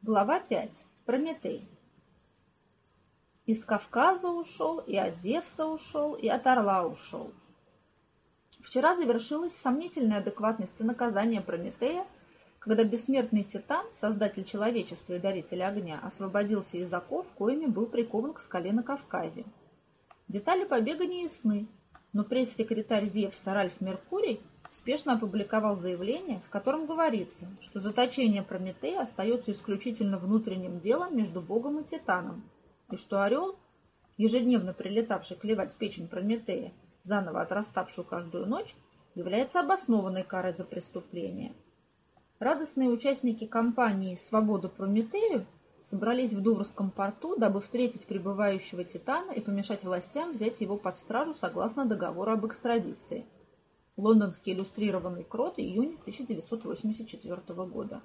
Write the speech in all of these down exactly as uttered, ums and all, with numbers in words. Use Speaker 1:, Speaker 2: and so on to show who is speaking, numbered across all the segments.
Speaker 1: Глава пять. Прометей. Из Кавказа ушел, и от Зевса ушел, и от Орла ушел. Вчера завершилась сомнительная адекватность и наказание Прометея, когда бессмертный Титан, создатель человечества и даритель огня, освободился из оков, коими был прикован к скале на Кавказе. Детали побега не ясны, но пресс-секретарь Зевса Ральф Меркурий спешно опубликовал заявление, в котором говорится, что заточение Прометея остается исключительно внутренним делом между Богом и Титаном, и что орел, ежедневно прилетавший клевать печень Прометея, заново отраставшую каждую ночь, является обоснованной карой за преступление. Радостные участники кампании «Свобода Прометею» собрались в Дуврском порту, дабы встретить прибывающего Титана и помешать властям взять его под стражу согласно договору об экстрадиции. Лондонский иллюстрированный крот, июнь тысяча девятьсот восемьдесят четвёртого года.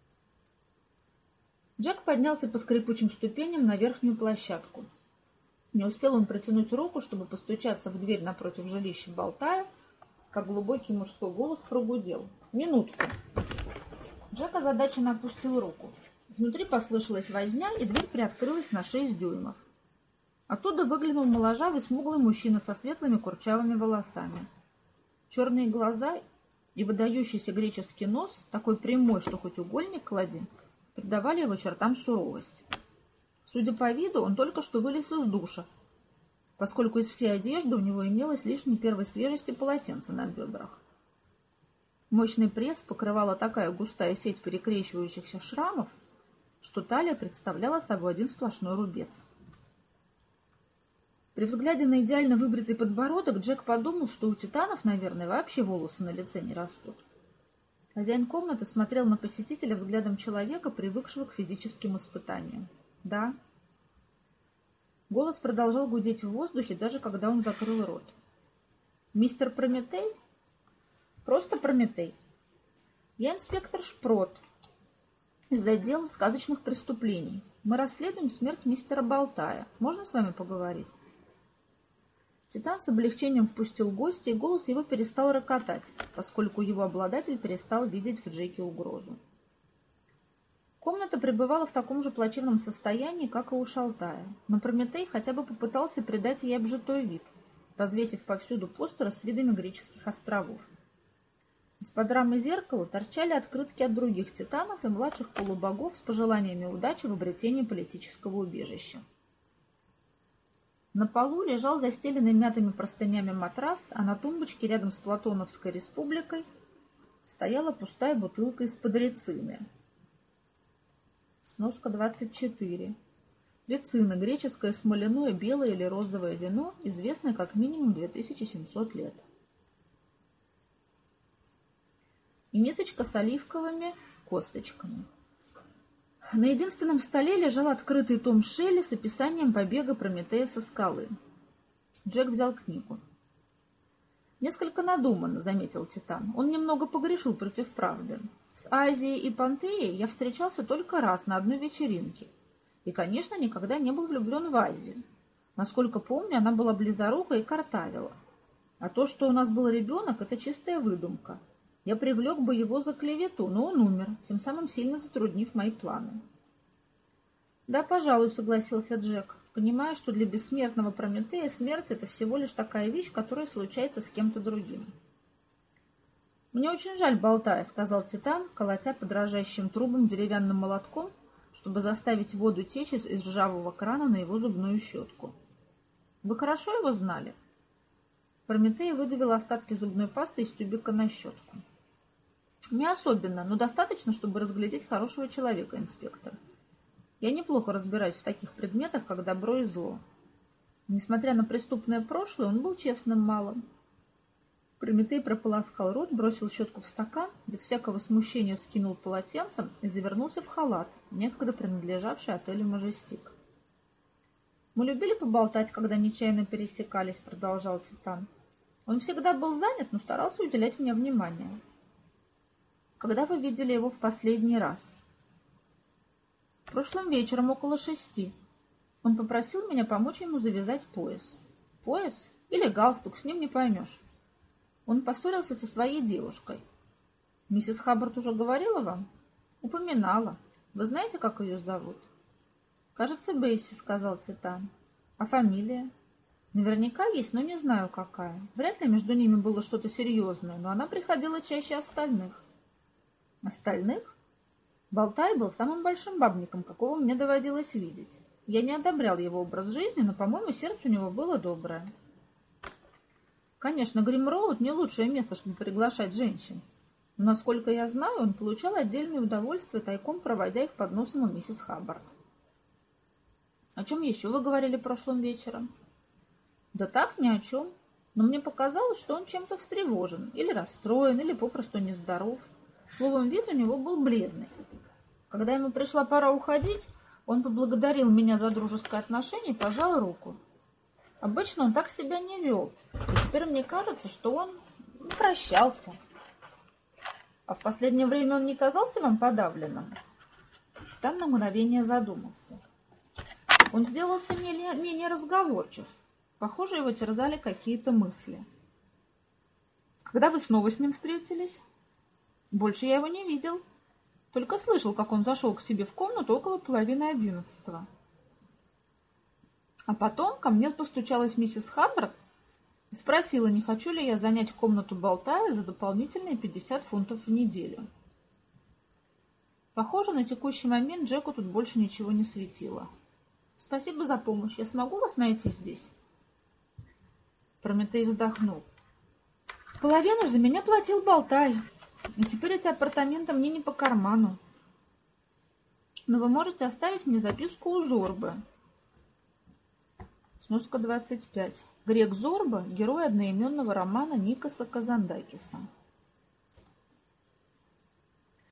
Speaker 1: Джек поднялся по скрипучим ступеням на верхнюю площадку. Не успел он протянуть руку, чтобы постучаться в дверь напротив жилища Болтая, как глубокий мужской голос прогудел. «Минутку!» Джек озадаченно опустил руку. Внутри послышалась возня, и дверь приоткрылась на шесть дюймов. Оттуда выглянул моложавый смуглый мужчина со светлыми курчавыми волосами. Черные глаза и выдающийся греческий нос, такой прямой, что хоть угольник клади, придавали его чертам суровость. Судя по виду, он только что вылез из душа, поскольку из всей одежды у него имелось лишь не первой свежести полотенце на бедрах. Мощный пресс покрывала такая густая сеть перекрещивающихся шрамов, что талия представляла собой один сплошной рубец. При взгляде на идеально выбритый подбородок Джек подумал, что у титанов, наверное, вообще волосы на лице не растут. Хозяин комнаты смотрел на посетителя взглядом человека, привыкшего к физическим испытаниям. «Да». Голос продолжал гудеть в воздухе, даже когда он закрыл рот. «Мистер Прометей?» «Просто Прометей. Я инспектор Шпрот из отдела сказочных преступлений. Мы расследуем смерть мистера Болтая. Можно с вами поговорить?» Титан с облегчением впустил гостя, и голос его перестал рокотать, поскольку его обладатель перестал видеть в Джеке угрозу. Комната пребывала в таком же плачевном состоянии, как и у Шалтая, но Прометей хотя бы попытался придать ей обжитой вид, развесив повсюду постеры с видами греческих островов. Из-под рамы зеркала торчали открытки от других титанов и младших полубогов с пожеланиями удачи в обретении политического убежища. На полу лежал застеленный мятыми простынями матрас, а на тумбочке рядом с Платоновской республикой стояла пустая бутылка из-под рецины. Сноска двадцать четыре. Рецина – греческое смоляное белое или розовое вино, известное как минимум две тысячи семьсот лет. И мисочка с оливковыми косточками. На единственном столе лежал открытый том Шелли с описанием побега Прометея со скалы. Джек взял книгу. «Несколько надуманно», — заметил Титан. «Он немного погрешил против правды. С Азией и Пантеей я встречался только раз на одной вечеринке. И, конечно, никогда не был влюблен в Азию. Насколько помню, она была близорука и картавила. А то, что у нас был ребенок, это чистая выдумка. Я привлек бы его за клевету, но он умер, тем самым сильно затруднив мои планы». «Да, пожалуй», — согласился Джек, понимая, что для бессмертного Прометея смерть — это всего лишь такая вещь, которая случается с кем-то другим. «Мне очень жаль Болтая», — сказал Титан, колотя по дрожащим трубам деревянным молотком, чтобы заставить воду течь из, из ржавого крана на его зубную щетку. «Вы хорошо его знали?» Прометей выдавил остатки зубной пасты из тюбика на щетку. «Не особенно, но достаточно, чтобы разглядеть хорошего человека, инспектор. Я неплохо разбираюсь в таких предметах, как добро и зло. Несмотря на преступное прошлое, он был честным малым». Прометей прополоскал рот, бросил щетку в стакан, без всякого смущения скинул полотенцем и завернулся в халат, некогда принадлежавший отелю «Мажестик». «Мы любили поболтать, когда нечаянно пересекались», — продолжал Титан. «Он всегда был занят, но старался уделять мне внимание». «Когда вы видели его в последний раз?» «Прошлым вечером около шести. Он попросил меня помочь ему завязать пояс». «Пояс? Или галстук, с ним не поймешь». «Он поссорился со своей девушкой». «Миссис Хаббард уже говорила вам?» «Упоминала. Вы знаете, как ее зовут? Кажется, Бесси, сказал Титан. А фамилия? Наверняка есть, но не знаю какая. Вряд ли между ними было что-то серьезное, но она приходила чаще остальных. Остальных? Болтай был самым большим бабником, какого мне доводилось видеть. Я не одобрял его образ жизни, но, по-моему, сердце у него было доброе. Конечно, Грим-Роуд не лучшее место, чтобы приглашать женщин. Но, насколько я знаю, он получал отдельное удовольствие, тайком проводя их под носом у миссис Хаббард. О чем еще вы говорили прошлым вечером? Да так, ни о чем. Но мне показалось, что он чем-то встревожен, или расстроен, или попросту нездоров. Словом, вид у него был бледный. Когда ему пришла пора уходить, он поблагодарил меня за дружеское отношение и пожал руку. Обычно он так себя не вел, и теперь мне кажется, что он прощался. А в последнее время он не казался вам подавленным? Титан на мгновение задумался. Он сделался менее разговорчив. Похоже, его терзали какие-то мысли. Когда вы снова с ним встретились? Больше я его не видел. Только слышал, как он зашел к себе в комнату около половины одиннадцатого. А потом ко мне постучалась миссис Хаббард и спросила, не хочу ли я занять комнату Болтая за дополнительные пятьдесят фунтов в неделю. Похоже, на текущий момент Джеку тут больше ничего не светило. Спасибо за помощь. Я смогу вас найти здесь? Прометей вздохнул. Половину за меня платил Болтай, и теперь эти апартаменты мне не по карману. Но вы можете оставить мне записку у Зорбы. Сноска двадцать пять. Грек Зорба – герой одноименного романа Никоса Казандакиса.